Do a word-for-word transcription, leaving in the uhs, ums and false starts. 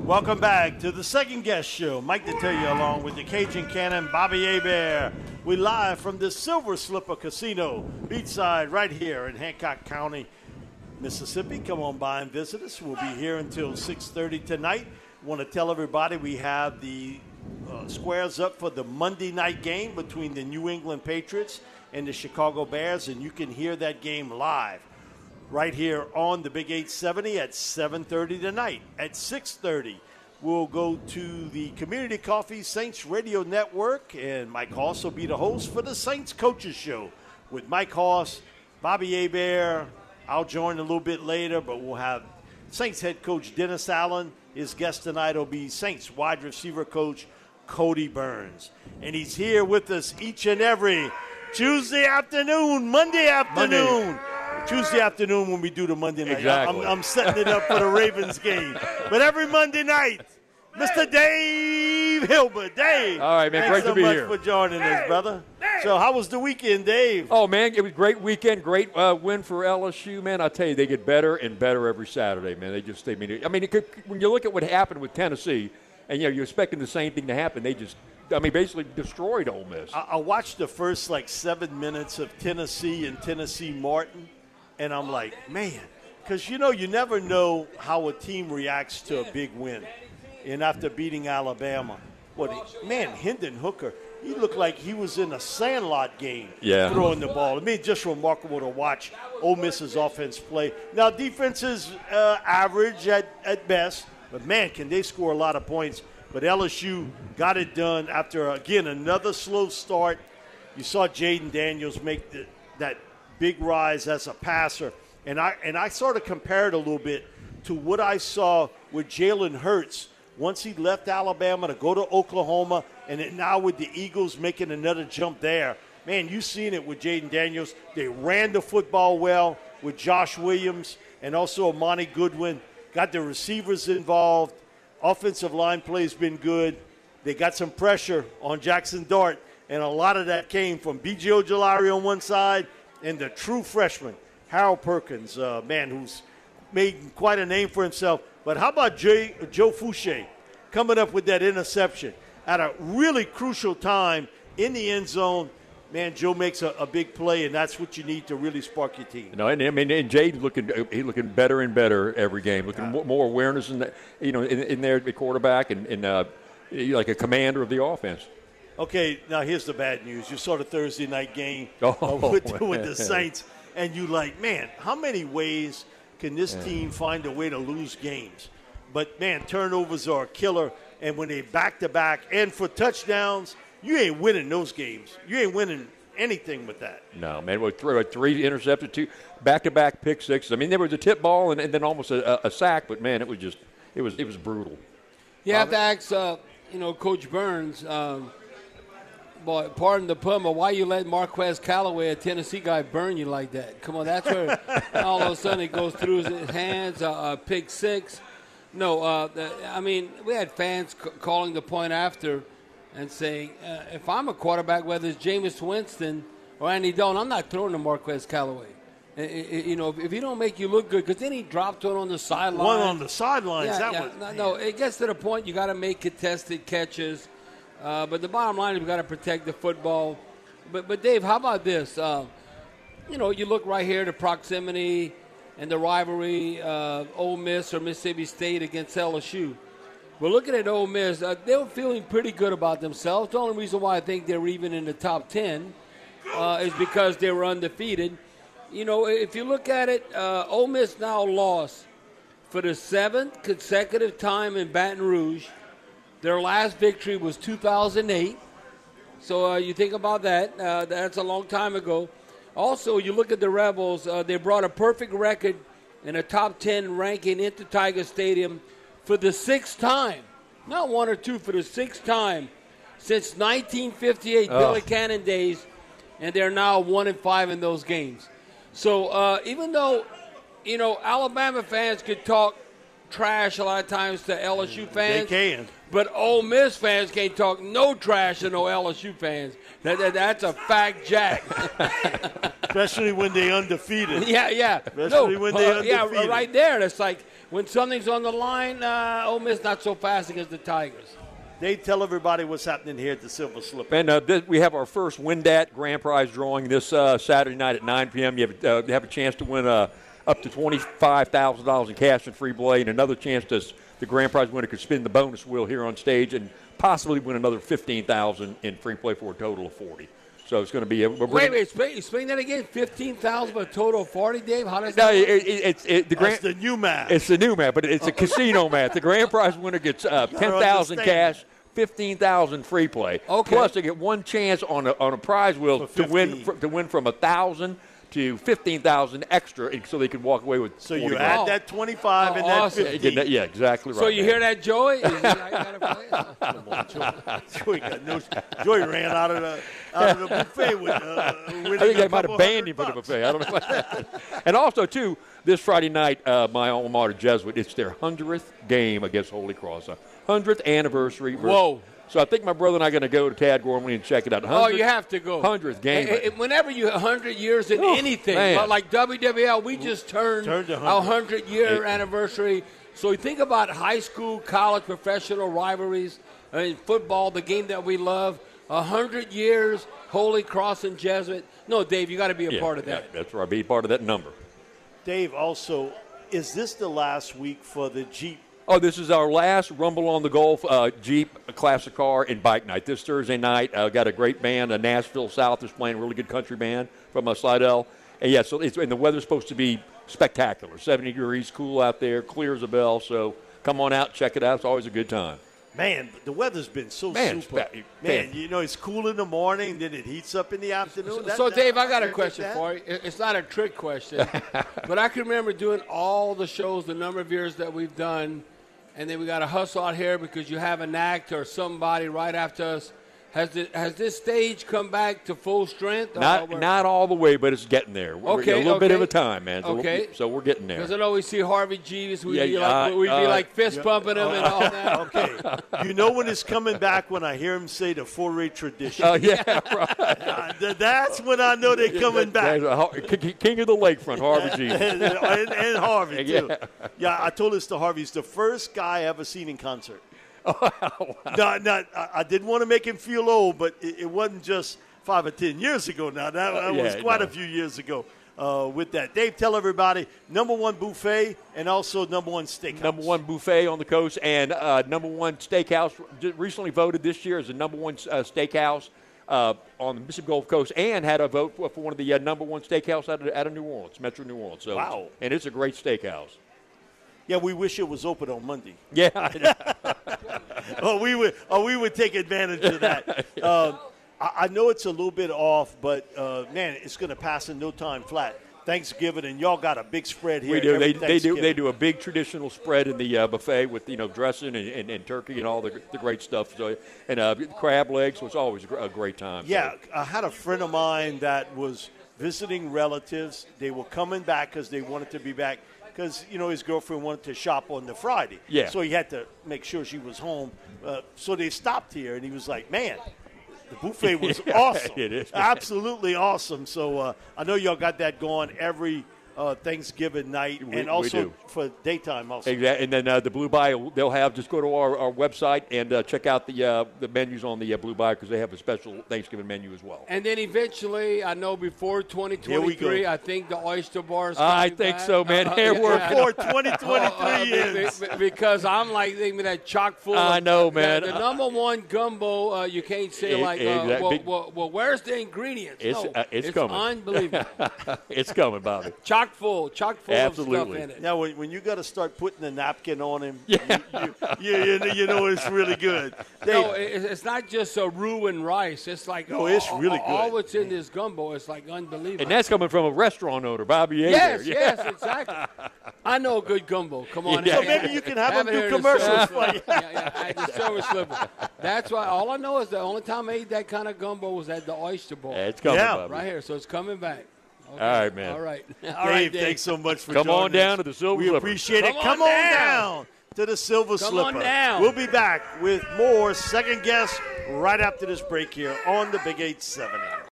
Welcome back to the second guest show. Mike Detillier along with the Cajun Cannon, Bobby Hebert. We live from the Silver Slipper Casino, beachside, right here in Hancock County, Mississippi. Come on by and visit us. We'll be here until six thirty tonight. Want to tell everybody we have the uh, squares up for the Monday night game between the New England Patriots and the Chicago Bears, and you can hear that game live right here on the Big eight seventy at seven thirty tonight. At six thirty, we'll go to the Community Coffee Saints Radio Network, and Mike Hoss will be the host for the Saints Coaches Show with Mike Hoss, Bobby Hebert. I'll join a little bit later, but we'll have Saints head coach Dennis Allen. His guest tonight will be Saints wide receiver coach Cody Burns. And he's here with us each and every Tuesday afternoon, Monday afternoon. Monday. Tuesday afternoon when we do the Monday night. Exactly. I'm, I'm setting it up for the Ravens game. But every Monday night, Mister Dave Hilbert. Dave. All right, man. Thanks Great so to be much here. for joining us, brother. So how was the weekend, Dave? Oh, man, it was a great weekend. Great uh, win for L S U, man. I tell you, they get better and better every Saturday, man. They just, I mean, I mean, it could, when you look at what happened with Tennessee, and, you know, you're expecting the same thing to happen, they just, I mean, basically destroyed Ole Miss. I, I watched the first, like, seven minutes of Tennessee and Tennessee Martin, and I'm like, man, because, you know, you never know how a team reacts to a big win. And after beating Alabama, what, man, Hendon Hooker, he looked like he was in a Sandlot game yeah. throwing the ball. I mean, just remarkable to watch Ole Miss's offense play. Now, defense is uh, average at, at best, but, man, can they score a lot of points. But L S U got it done after, again, another slow start. You saw Jaden Daniels make the, that big rise as a passer. And I, and I sort of compared a little bit to what I saw with Jalen Hurts once he left Alabama to go to Oklahoma, and then now with the Eagles making another jump there. Man, you've seen it with Jaden Daniels. They ran the football well with Josh Williams and also Amani Goodwin. Got the receivers involved. Offensive line play's been good. They got some pressure on Jackson Dart, and a lot of that came from B J Ojulari on one side and the true freshman, Harold Perkins, uh, man, who's made quite a name for himself. But how about Jay, Joe Fouché coming up with that interception at a really crucial time in the end zone? Man, Joe makes a, a big play, and that's what you need to really spark your team. You know, and I mean, and Jade looking, he looking better and better every game, looking yeah. more awareness in the, you know, in, in there, the quarterback, and, and uh, like a commander of the offense. Okay, now here's the bad news. You saw the Thursday night game oh, uh, with, with the Saints, and you like, man, how many ways can this yeah. team find a way to lose games? But, man, turnovers are a killer, and when they back-to-back and for touchdowns, you ain't winning those games. You ain't winning anything with that. No, man, with three, three intercepted, two back-to-back pick sixes. I mean, there was a tip ball and, and then almost a, a sack, but, man, it was just it was it was brutal. You have to ask, uh, you know, Coach Burns, um, boy, pardon the pun, but why you let Marquez Callaway, a Tennessee guy, burn you like that? Come on, that's where all of a sudden it goes through his hands, uh, uh, pick six. No, uh, the, I mean, we had fans c- calling the point after and saying, uh, if I'm a quarterback, whether it's Jameis Winston or Andy Dalton, I'm not throwing to Marquez Callaway. It, it, you know, if, if he don't make you look good, because then he dropped one on the sideline. One on the sidelines. Yeah, that yeah. was no, no, it gets to the point you got to make contested catches. Uh, but the bottom line is we got to protect the football. But, but Dave, how about this? Uh, you know, you look right here, the proximity and the rivalry, uh, Ole Miss or Mississippi State against L S U. But looking at Ole Miss, uh, they were feeling pretty good about themselves. The only reason why I think they were even in the top ten uh, is because they were undefeated. You know, if you look at it, uh, Ole Miss now lost for the seventh consecutive time in Baton Rouge. Their last victory was two thousand eight. So uh, you think about that. Uh, that's a long time ago. Also, you look at the Rebels. Uh, they brought a perfect record in a top ten ranking into Tiger Stadium for the sixth time. Not one or two, for the sixth time since nineteen fifty-eight, oh. Billy Cannon days, and they're now one and five in those games. So uh, even though, you know, Alabama fans could talk trash a lot of times to L S U fans. They can. But Ole Miss fans can't talk no trash to no L S U fans. That, that, that's a fact, Jack. Especially when they undefeated. Yeah, yeah. Especially no, when they uh, undefeated. Yeah, right there. It's like, when something's on the line, uh, Ole Miss not so fast against the Tigers. They tell everybody what's happening here at the Silver Slipper. And uh, this, we have our first WinDat Grand Prize drawing this uh, Saturday night at nine p.m. You have, uh, you have a chance to win uh, up to twenty-five thousand dollars in cash and free play, and another chance to the Grand Prize winner could spin the bonus wheel here on stage and possibly win another fifteen thousand dollars in free play for a total of forty. So it's going to be a. Wait, wait, explain, explain that again. Fifteen thousand for a total of forty, Dave. How does no, that? It, it, it's it, the That's grand. the new math. It's the new math, but it's a casino math. The Grand Prize winner gets uh, ten thousand cash, fifteen thousand free play. Okay. Plus, they get one chance on a on a prize wheel to win fr- to win from a thousand to fifteen thousand extra, so they could walk away with. So you grand. add Oh. that twenty-five Oh, and awesome. that fifteen. Yeah, yeah, exactly right. So you man. hear that, Joey? Is he like that play? Come on, Joey. Joey, got no, Joey ran out of the out of the buffet with. Uh, I think they might have banned him for the buffet. I don't know about that. And also, too, this Friday night, uh, my alma mater, Jesuit, it's their hundredth game against Holy Cross, a hundredth anniversary. Whoa. So I think my brother and I are going to go to Tad Gormley and check it out. Oh, you have to go. hundredth game. Eh, eh, Whenever you one hundred years in Oh, anything, man. like W W L, we just turned, Turned to our one hundred-year It- anniversary. So you think about high school, college, professional rivalries, I mean, football, the game that we love. one hundred years, Holy Cross and Jesuit. No, Dave, you got to be a Yeah, part of that. yeah, that's right. Be part of that number. Dave, also, is this the last week for the Jeep? Oh, this is our last Rumble on the Gulf uh, Jeep Classic Car and Bike Night. This Thursday night, uh, got a great band. Uh, Nashville South is playing a really good country band from uh, Slidell. And, yeah, so it's, and the weather's supposed to be spectacular. seventy degrees, cool out there, clear as a bell. So come on out, check it out. It's always a good time. Man, the weather's been so Man, super. it's ba- Man, man. you know, it's cool in the morning, then it heats up in the afternoon. That- So, that- Dave, I got a get question that. for you. It- It's not a trick question, but I can remember doing all the shows, the number of years that we've done, and then we got to hustle out here because you have an act or somebody right after us. Has the, has this stage come back to full strength? Not not all the way, but it's getting there. We're, Okay, a little bit okay. of a time, man. So Okay. we're- So we're getting there. Because I know we see Harvey Jeeves, we'd Yeah, be yeah, like, we'd uh, be like fist yeah. pumping him and all that. Okay. You know when it's coming back when I hear him say the four-ray tradition. Oh, yeah, right. Uh, th- that's when I know they're coming back. There's a Har- King King of the Lakefront, Harvey G. and, and, and Harvey, too. Yeah. Yeah. I told this to Harvey. He's the first guy I ever seen in concert. no, no, I, I didn't want to make him feel old, but it, it wasn't just five or ten years ago now. That, that Yeah, was quite no. a few years ago uh, with that. Dave, tell everybody, number one buffet and also number one steakhouse. Number one buffet on the coast and uh, number one steakhouse. Just recently voted this year as the number one uh, steakhouse uh, on the Mississippi Gulf Coast, and had a vote for, for one of the uh, number one steakhouse out of, out of New Orleans, Metro New Orleans. So, Wow. And it's a great steakhouse. Yeah, we wish it was open on Monday. Yeah, I know. oh, we would, oh, we would take advantage of that. um, I, I know it's a little bit off, but uh, man, it's going to pass in no time flat. Thanksgiving, and y'all got a big spread here. we do. every They, they do. They Thanksgiving. do a big traditional spread in the uh, buffet with you know dressing and, and, and turkey and all the, the great stuff. So and uh, crab legs, so it's always a gr- a great time. So- Yeah, I had a friend of mine that was visiting relatives. They were coming back because they wanted to be back because, you know, his girlfriend wanted to shop on the Friday. Yeah. So he had to make sure she was home. Uh, so they stopped here, and he was like, man, the buffet was Yeah, awesome. it is. Absolutely awesome. So uh, I know y'all got that going every uh, Thanksgiving night We- and we also do. for daytime also. Exactly. And then uh, the Blue Bayou, they'll have, just go to our, our website and uh, check out the uh, the menus on the uh, Blue Bayou because they have a special Thanksgiving menu as well. And then eventually, I know before twenty Here we twenty-three, go. I think the Oyster Bar is I coming think back. so, man. Uh, They're yeah, working. Before twenty Uh, twenty-three uh, be- ends. be- because I'm like thinking that chock full. I of- know, the- man. The, number one gumbo, uh, you can't say It- like, uh, exact- well, big- well, well, where's the ingredients? It's- no, uh, it's coming. unbelievable. It's coming, Bobby. chock full, chock full Absolutely. of stuff in it. Now, when, when you got to start putting the napkin on him, you, you, you, you, know- you know it's really good. They, No, it, it's not just a roux and rice. It's like No, all, it's really all, all good. what's in this gumbo is like unbelievable. And that's coming from a restaurant owner, Bobby A. yes, there. yes, exactly. I know a good gumbo. Come on, Yeah. so have- maybe you can have, have them it do here in the commercials silver- for you. yeah, yeah, at the silver slipper. That's why. All I know is the only time I ate that kind of gumbo was at the Oyster Bowl, Yeah, it's coming, Yeah. Bobby. right here. So it's coming back. Okay. All right, man. All right. All Dave, right, Dave. thanks so much for Come joining on down us. to the Silver We Slipper. appreciate it. Come Come on on down. down to the Silver Come Slipper. on down. We'll be back with more Second Guess right after this break here on the Big eight seventy.